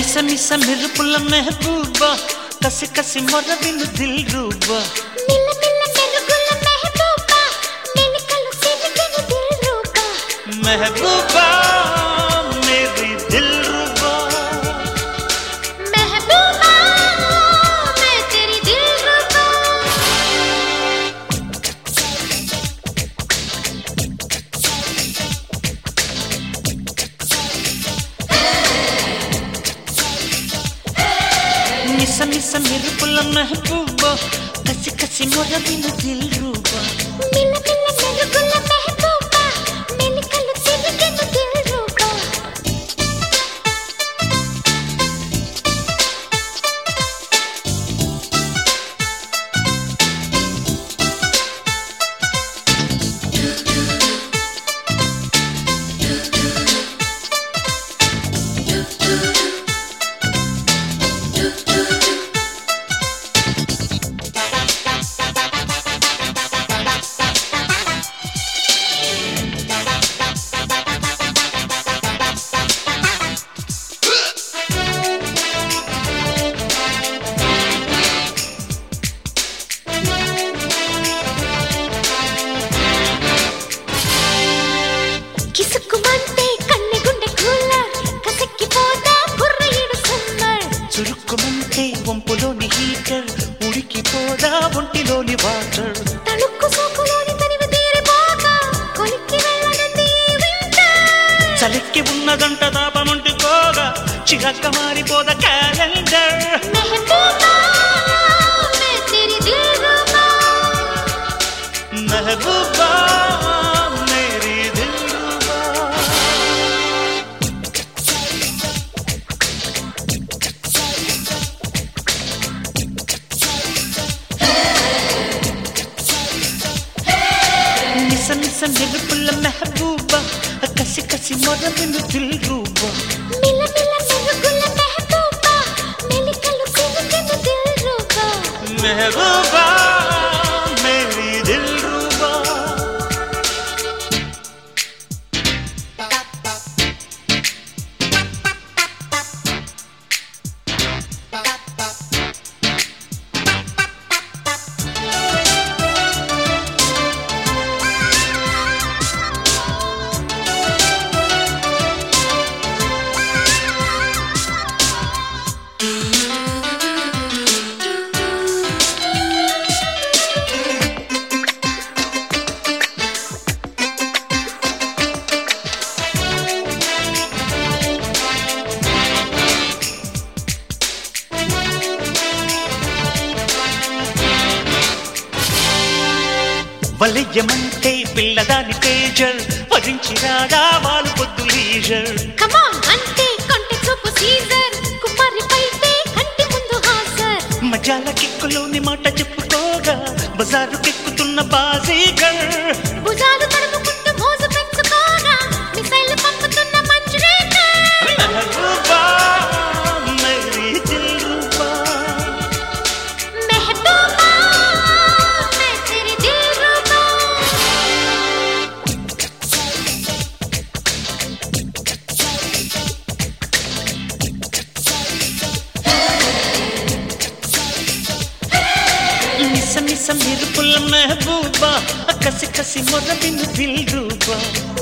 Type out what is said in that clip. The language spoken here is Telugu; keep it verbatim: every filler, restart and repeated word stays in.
మిస మిస మెరుపుల మెహబూబా కసి కసి మొరవిను దిల్ రూబా మిల్ల మిల్ల మెరుగుల మెహబూబా మెలికలు సిరిగెను దిల్ రూబా మెహబూబా మేరీ దిల్ రూబా మెహబూబా మే తెరీ దిల్ రూబా మిస మిస మెరుపుల మెహబూబా కసి కసి మొరవిను దిల్ రూబా మిల్ల మిల్ల మెరుగుల మెహబూబా మెలికలు సిరిగెను దిల్ రూబా కిసుకుమంటే కన్నె గుండె కూలర్ కసక్కిపోతా బుర్రయిడు సమ్మర్ చురుక్కుమంటే వంపులోని హీటర్ ఉడికిపోదా ఒంటిలోని వాటర్ తణుక్కు సోకులోని తనివి తీరిపోక కొలిక్కి వెళ్ళనంది వింటర్ చలిక్కి ఉన్నదంట దాపమంటుకోగా చిరక్క మారిపోద క్యాలెండర్ మెహబూబా మే తెరీ దిల్ రూబా మెహబూబా మేరీ దిల్ రూబా మిస మిస మెరుపుల మెహబూబా కసి కసి మొరవిను దిల్ రూబా మిల్ల మిల్ల మెరుగుల మెహబూబా మెలికలు సిరిగెను దిల్ రూబా మెహబూబా మేరీ దిల్ రూబా వలయమంటే పిల్లదాని తేజర్ వరించి రాదా వాళ్ళు పొద్దు లీజర్ కమాన్ అంటే కంటి చూపు సీజర్ కుమారి పైతే కంటి ముందు హాజర్ మజాల కిక్కులోని మాట చెప్పుకోగా బజారు కెక్కుతున్న బాజీగర్ భుజాలు తడుముకుంటూ మోజు పెంచుకోగా మిసైల్ పంపుతున్న మంచురేఖర్ మెహబూబా మేరీ దిల్ రూబా మెహబూబా మే తెరీ దిల్ రూబా మిస మిస మెరుపుల మెహబూబా కసి కసి మొరవిను దిల్ రూబా